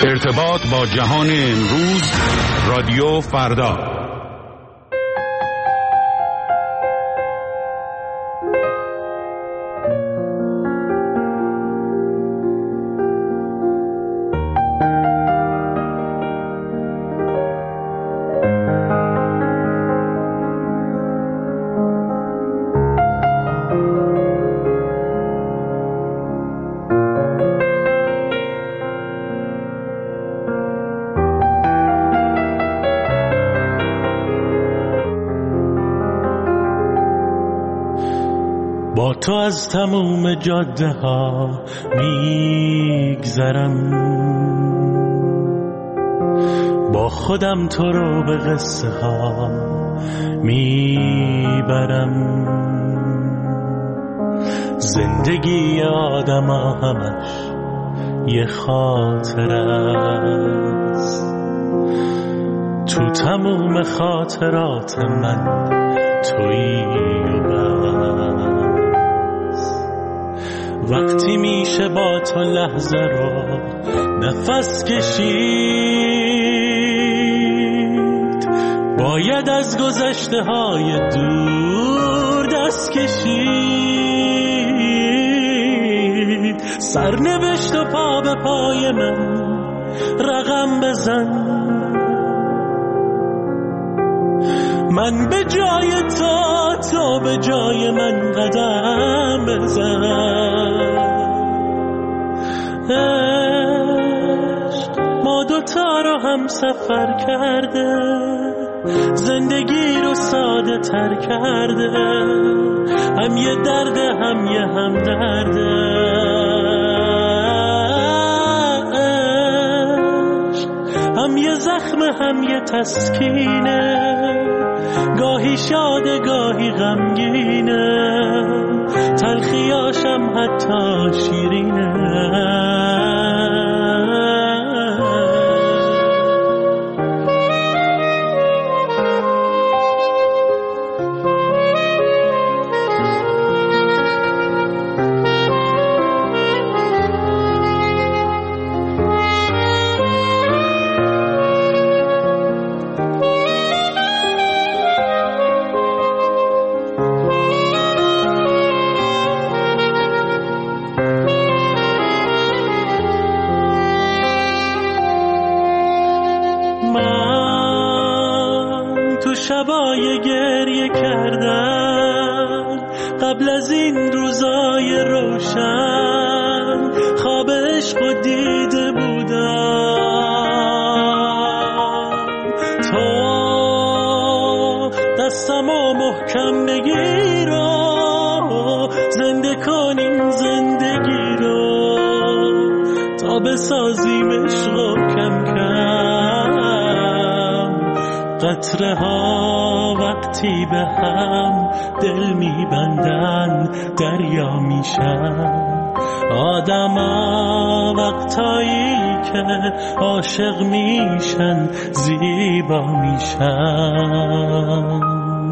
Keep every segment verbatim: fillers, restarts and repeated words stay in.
ارتباط با جهان امروز، رادیو فردا. با تو از تموم جاده ها میگذرم، با خودم تو رو به قصه ها میبرم. زندگی آدم ها همش یه خاطر است، تو تموم خاطرات من تویی و بس. وقتی میشه با تو لحظه رو نفس کشید، باید از گذشته های دور دست کشید. سرنوشت و پا به پای من رقم بزن، من به جای تو، تو به جای من قدم بزن. عشق ما دوتا رو هم سفر کرده، زندگی رو ساده تر کرده، هم یه درده هم یه هم درده. عشق هم یه زخم هم یه تسکینه، گاهی شاده گاهی غمگینه، تلخیاشم حتی شیرینه. شبای گریه کردن قبل از این روزای روشن، خواب عشق و دیده بودم. تو دستمو محکم بگیر و زنده کنیم زندگی رو، تا بسازیم عشق و کم کم. قطره ها وقتی به هم دل میبندن دریا میشن، آدم ها وقتایی که عاشق میشن زیبا میشن.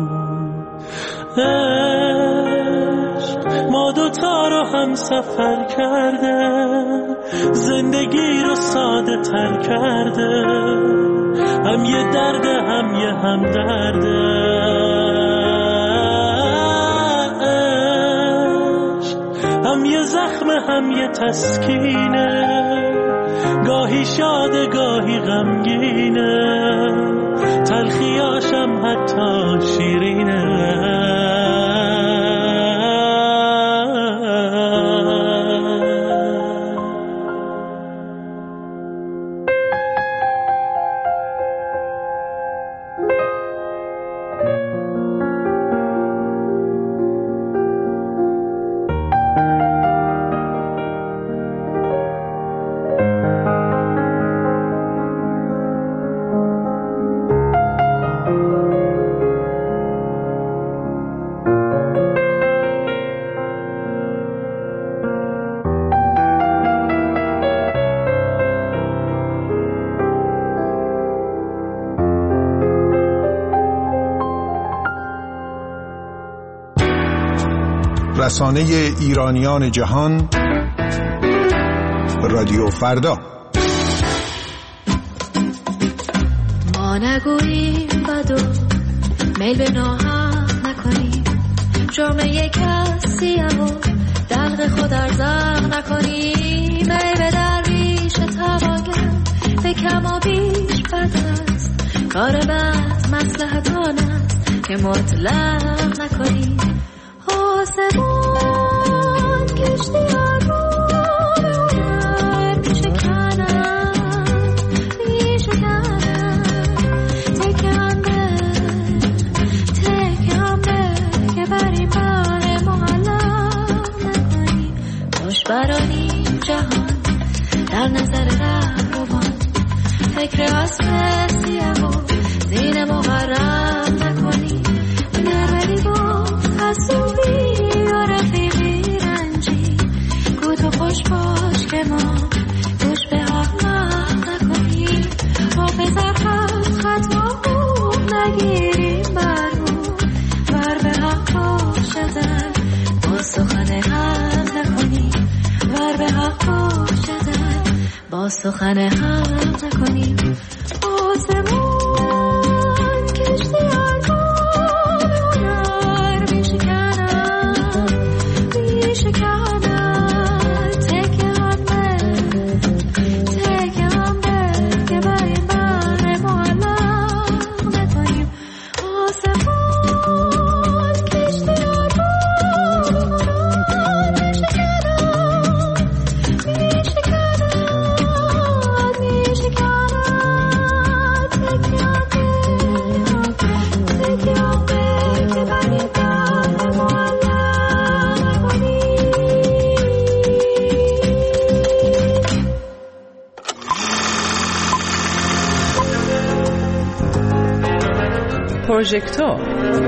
عشق ما دوتا رو هم سفر کرده، زندگی رو ساده تر کرده، هم یه درده هم یه هم درده. عشق هم یه زخم هم یه تسکینه، گاهی شاده گاهی غمگینه، تلخیاشم حتی شیرینه. رسانه ایرانیان جهان، رادیو فردا. ما نگوییم بدو میل به ناحق نکنیم جرمه کسیم و دلق خود ارزق نکنیم ای به درویش تواگر به کم و بیش بد است کار بد مصلحت آن است که مطلق نکنیم آسمان کشتی آرمان برانیم جهان در نظر رهروان فکر اسب سیاه و زین مغرب نکنیم نروی با حسوبی و رفیقی رنجی گو تو خوش باش که ما گوش به احمق نکنیم حافظ حق خطا خوب نگیریم برمون بر به حق باشدن با سخن حق نکنیم ور به حق باشدن با سخن حق نکنیم آسمان کشتی آرمان هنر میشکنن میشکنن تکه هم به تکه هم به که بر این بر معلق نکنیم آسمان کشتی آرمان هنر پروژکتور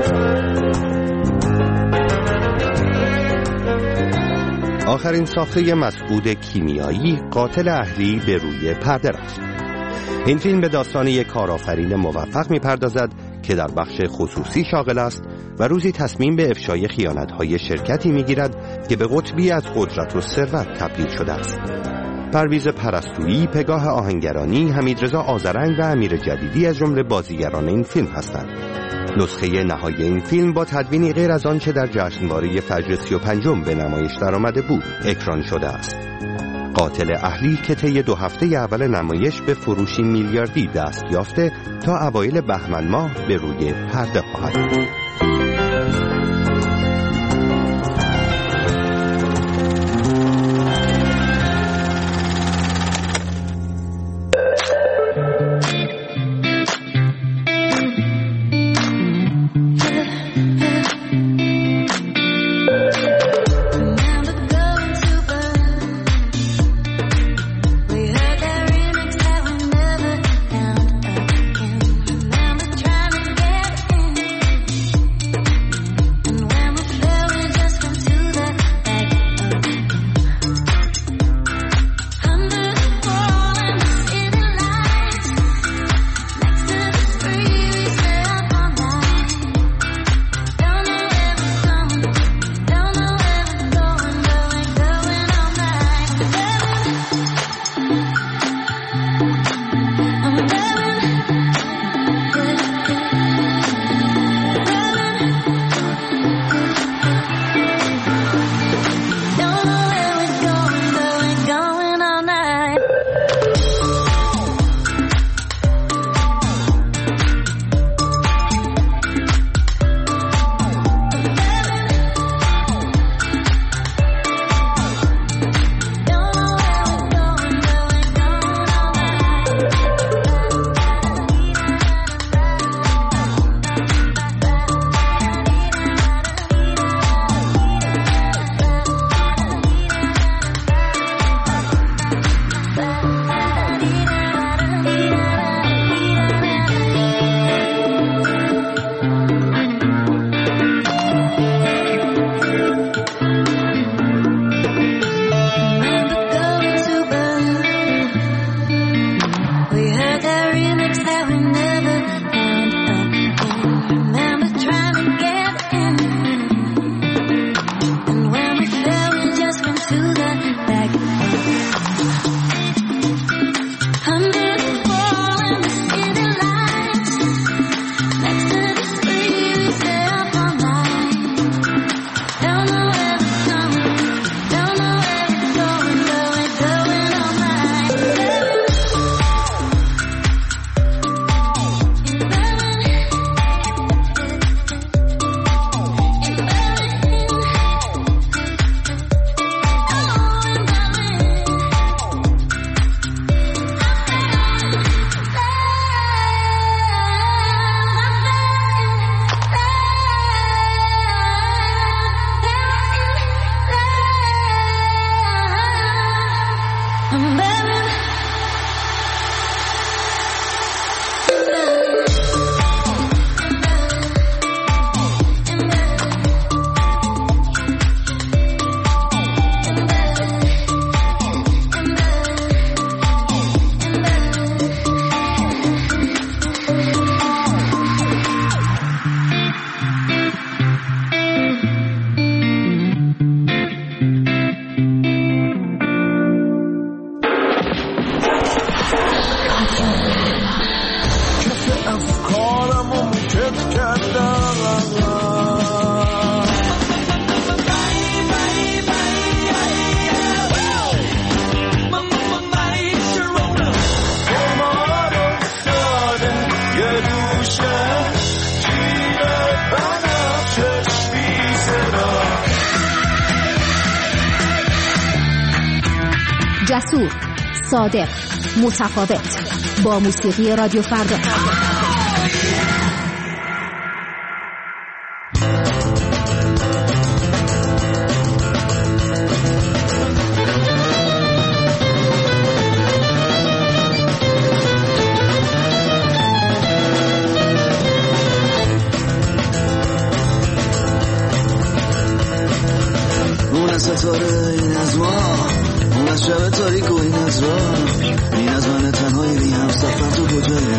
آخرین ساخته مسعود کیمیایی قاتل اهلی به روی پرده رفت. این فیلم به داستان یک کارآفرین موفق می‌پردازد که در بخش خصوصی شاغل است و روزی تصمیم به افشای خیانت‌های شرکتی می‌گیرد که به قطبی از قدرت و ثروت تبدیل شده است. پرویز پرستویی، پگاه آهنگرانی، حمیدرضا آذرنگ و امیر جدیدی از جمله بازیگران این فیلم هستند. نسخه نهایی این فیلم با تدوینی غیر از آنچه در جشنواره فجر سی و پنجم به نمایش درآمده بود اکران شده است. قاتل اهلی که طی دو هفته اول نمایش به فروشی میلیاردی دست یافته تا اوایل بهمن ماه به روی پرده خواهد بود. جسور، صادق، متفاوت، با موسیقی رادیو فردا. ستاره این از ما، اون از شب تاریک و این از راه، این از من تنهایی بی هم سفر تو کجایی،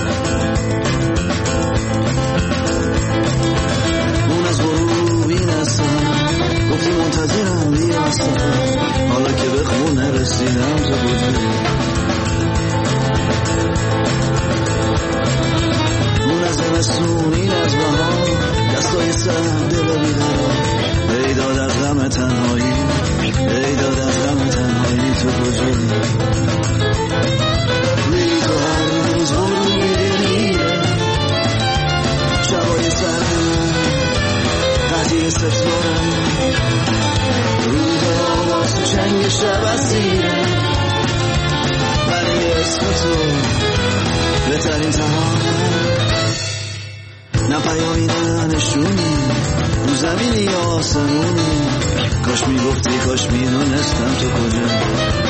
اون از غروب این از سهر، گفتی منتظرم بیا از سفر، حالا که به خونه رسیدم تو کجایی، اون از زمستون این از بهار، دستای سر دل بیقرار، ای داد از غم تنهایی، ای داد از غم تنهایی تو کجایی، بی تو هر روز غروب میره، شبای سرم قضیه ستارم، روز آواز تو چنگ شب اسیره، ولی اسم تو بهترین تمامه، نه پیامی نه نشونی، رو زمینی یا آسمونی، کاش میگفتی کاش میدونستم تو کجایی،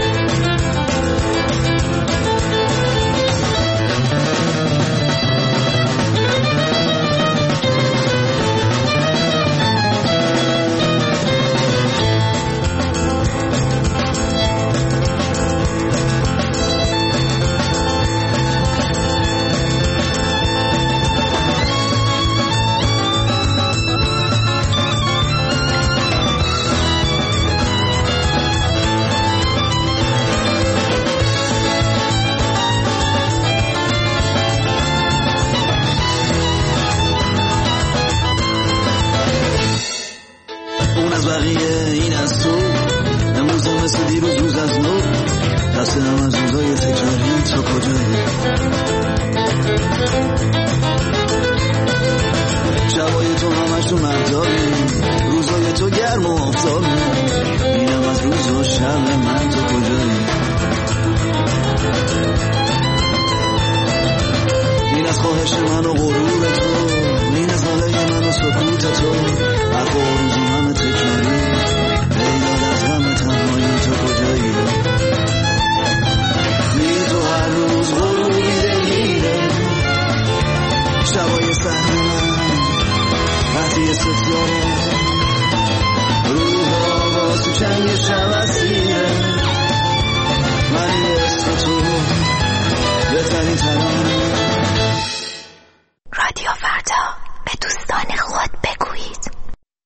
رادیو فردا، به دوستان خود بگویید.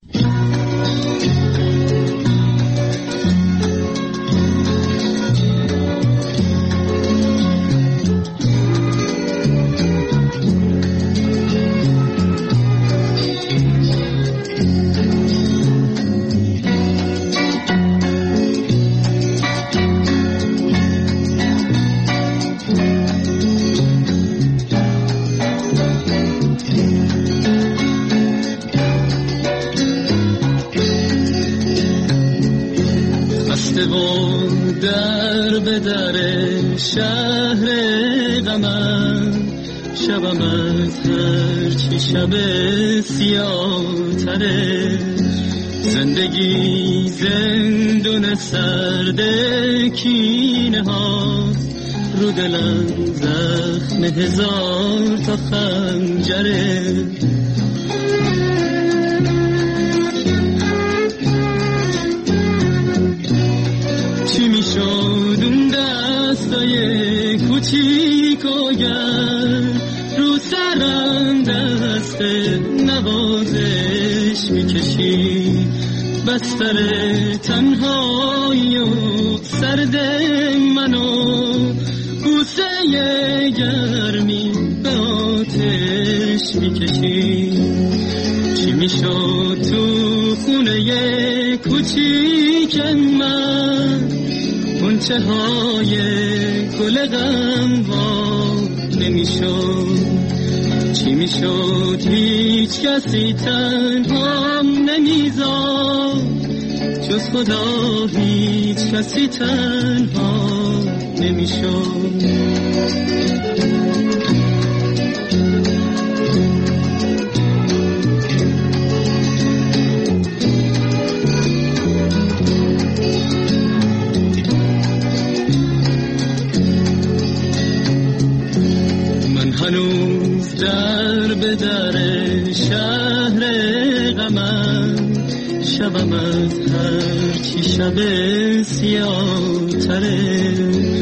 در به در شهر غمم، شبم از هرچی شب سیاه تره، زندگی زندون سرد کینه هاست، رو دلم زخم هزار تا خنجره، چی میشد اون دستای کوچیک و گرم، رو سرم دست نوازش میکشی، بستر تنهایی و سرد منو، بوسه گرمی به آتش میکشی، چی میشد تو خونه کوچیک من، غنچه های گل غم وا نمیشد، چی میشد هیچ کسی تنهام نمیذاد، جز خدا هیچ کسی تنها نمیشد. هنوز در به در شهر غمم، شبم از هرچی شب سیاه تره.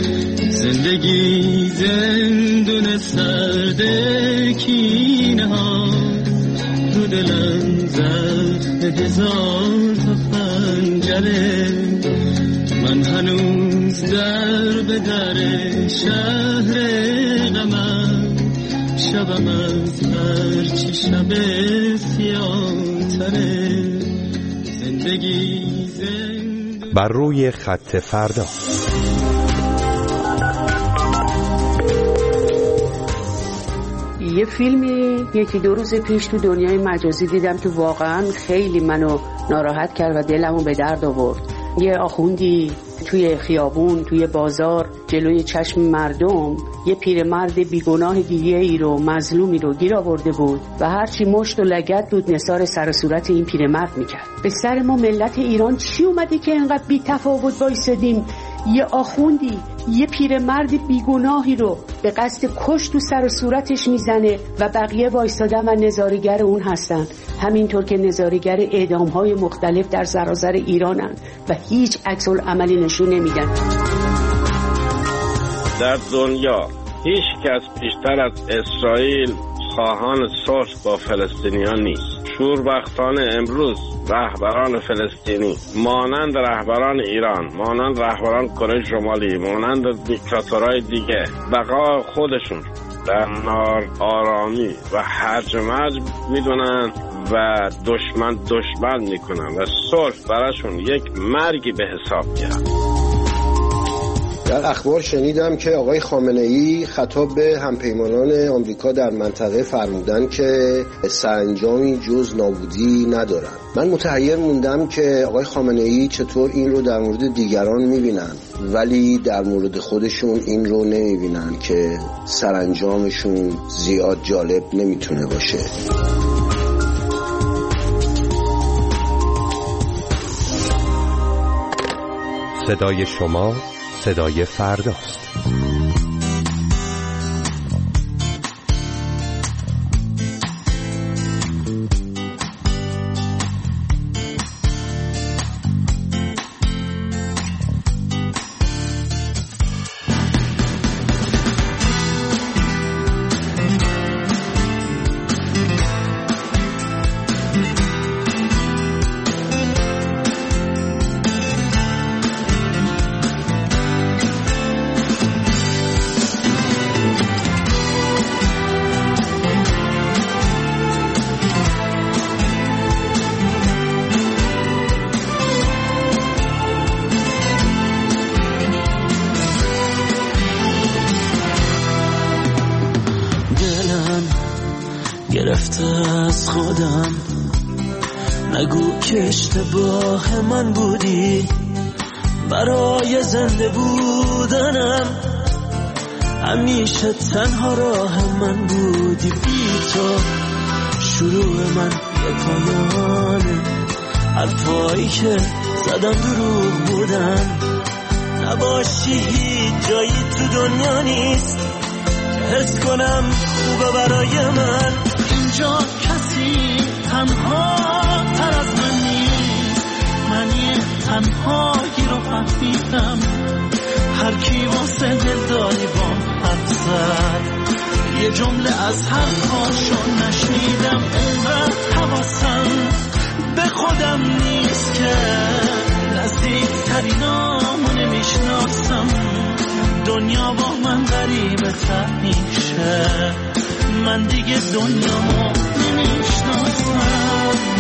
زندگی زندون سرد کینه ها، رو دلم زخم هزار تا خنجره. من هنوز در به در شهر غمم، شبم از هرچی شب سیاه تره. زندگی زندگی بر روی خط فردا. یه فیلمی یکی دو روز پیش تو دنیای مجازی دیدم که واقعا خیلی منو ناراحت کرد و دلمو به درد آورد. یه آخوندی توی خیابون، توی بازار، جلوی چشم مردم یه پیرمرد بیگناه دیگه ای رو، مظلومی رو گیر آورده بود و هرچی مشت و لگد بود نثار سر و صورت این پیرمرد میکرد. به سر ما ملت ایران چی اومده که اینقدر بی تفاوت وایسادیم؟ یه آخوندی یه پیرمرد بیگناهی رو به قصد کش تو سر و صورتش میزنه و بقیه وایسادن و نظاره‌گر اون هستن. همینطور که نظاره‌گر اعدام‌های مختلف در سراسر ایرانن و هیچ عکس العملی نشون نمیدن. در دنیا هیچ کس بیشتر از اسرائیل خواهان صلح با فلسطینیان نیست. شوربختانه امروز رهبران فلسطینی مانند رهبران ایران، مانند رهبران کره شمالی، مانند دیکتاتورهای دیگه بقا خودشون در نار آرامی و هرج و مرج میدونن و دشمن دشمن میکنن و صلح براشون یک مرگی به حساب میاد. در اخبار شنیدم که آقای خامنه‌ای خطاب به همپیمانان آمریکا در منطقه فرمودن که سرانجامی جز نابودی ندارن. من متحیر موندم که آقای خامنه‌ای چطور این رو در مورد دیگران میبینن ولی در مورد خودشون این رو نمیبینن که سرانجامشون زیاد جالب نمیتونه باشه. صدای شما صدای فرداست. گرفته از خودم، نگو که اشتباه من بودی، برای زنده بودنم همیشه تنها راه من بودی. بی تو شروع من یه پایانه، حرفایی که زدم دروغ بودن. نباشی هیچ جایی تو دنیا نیست که حس کنم خوبه برای من. اینجا کسی تنها تر از من نیست، من یه تنهایی رو فهمیدم. هر کی واسه دلداری بام حرف زد، یه جمله از حرفاشو نشنیدم. اینقدر حواسم به خودم نیست که نزدیکترینامو نمیشناسم. دنیا با من غریبه تر میشه، من دیگه دنیامو نمیشناسم.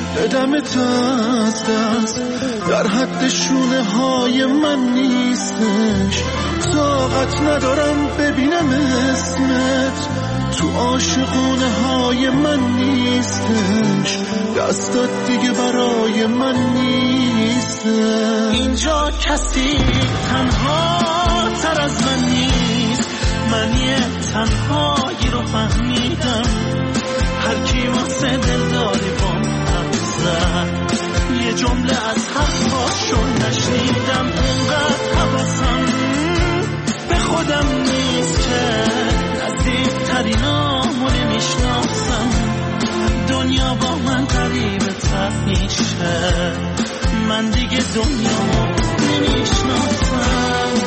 بدمت از دست، در حد شونه های من نیستش. طاقت ندارم ببینم اسمت تو عاشقونه های من نیستش. دستات دیگه برای من نیستش. اینجا کسی تنها تر از من نیست، من یه تنهایی رو فهمیدم. هر کی واسه دلداری بام حرف زد، یه جمله از حرفاشو نشنیدم. اونقدر حواسم به خودم نیست که نزدیک ترینامو نمیشناسم. دنیا با من قریبه تر میشه، من دیگه دنیا نمیشناسم.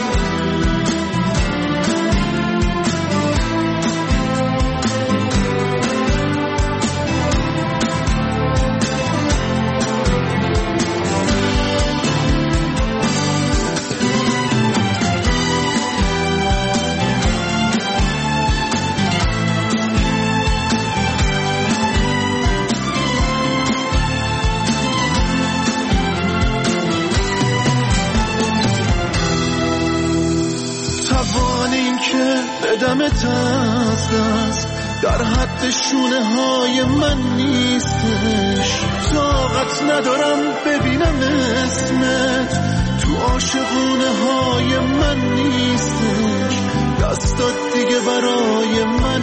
بدمت از دست، در حد شونه های من نیستش. طاقت ندارم ببینم اسمت تو عاشقونه های من نیستش. دستات دیگه برای من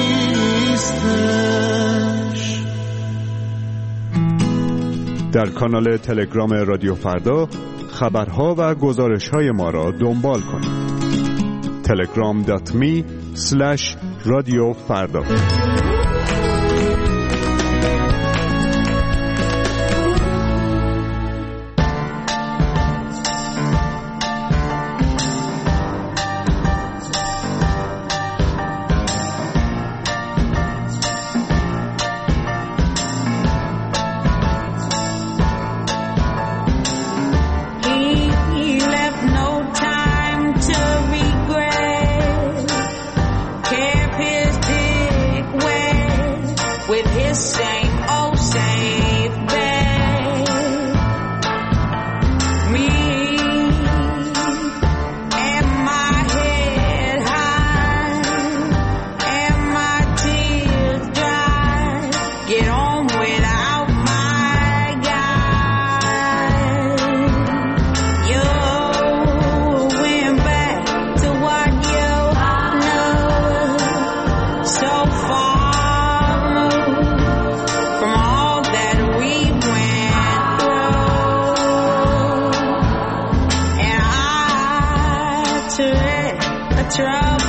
نیستش. در کانال تلگرام رادیو فردا خبرها و گزارش‌های ما را دنبال کنید. تلگرام دات می اسلش رادیو فردا. Trouble.